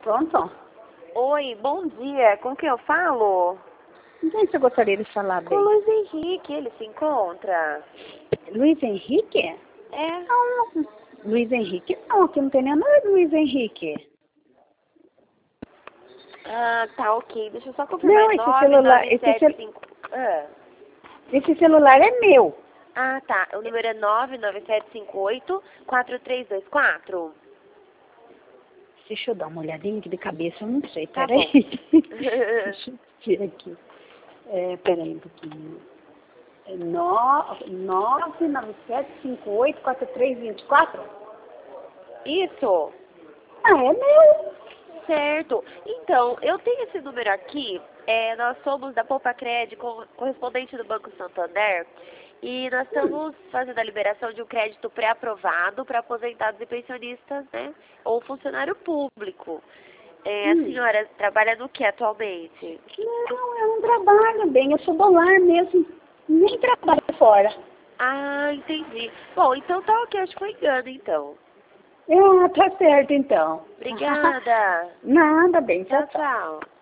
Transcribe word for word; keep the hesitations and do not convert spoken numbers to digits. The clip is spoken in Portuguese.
Pronto? Oi, bom dia. Com quem eu falo? Com quem você gostaria de falar Com bem? o Luiz Henrique, ele se encontra? Luiz Henrique? É. Não, Luiz Henrique não, aqui não tem nem nome de Luiz Henrique. Ah, tá, ok. Deixa eu só confirmar. Não, esse celular, esse, cel... cinco... ah. esse celular é meu. ah, tá. O número é nove nove sete cinco oito quatro três dois quatro. Deixa eu dar uma olhadinha aqui de cabeça, eu não sei, Tá peraí. bom. Deixa eu ver aqui. É, peraí um pouquinho. É nove nove sete cinco oito quatro três dois quatro? Isso. Ah, é meu. Certo. Então, eu tenho esse número aqui. É, nós somos da Poupa Crédito, co- correspondente do Banco Santander. E nós estamos fazendo a liberação de um crédito pré-aprovado para aposentados e pensionistas, né? Ou funcionário público. É, a Hum. senhora trabalha no que atualmente? Não, eu não trabalho bem, eu sou do lar mesmo. Nem trabalho fora. Ah, entendi. Bom, então tá ok, acho que foi engano, então. Ah, tá certo então. Obrigada. Nada, bem, tchau, Tchau, tchau. tchau.